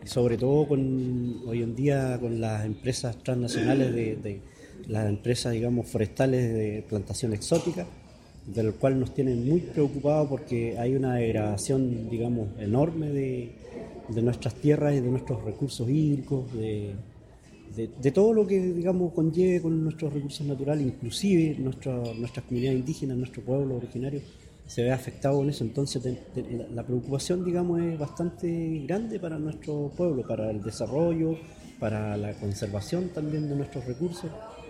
sobre todo hoy en día con las empresas transnacionales de las empresas, digamos, forestales de plantación exótica, del cual nos tienen muy preocupados porque hay una degradación, digamos, enorme de nuestras tierras y de nuestros recursos hídricos, de todo lo que, digamos, conlleve con nuestros recursos naturales, inclusive nuestras comunidades indígenas, nuestro pueblo originario se ve afectado con eso. Entonces la preocupación, digamos, es bastante grande para nuestro pueblo, para el desarrollo, para la conservación también de nuestros recursos.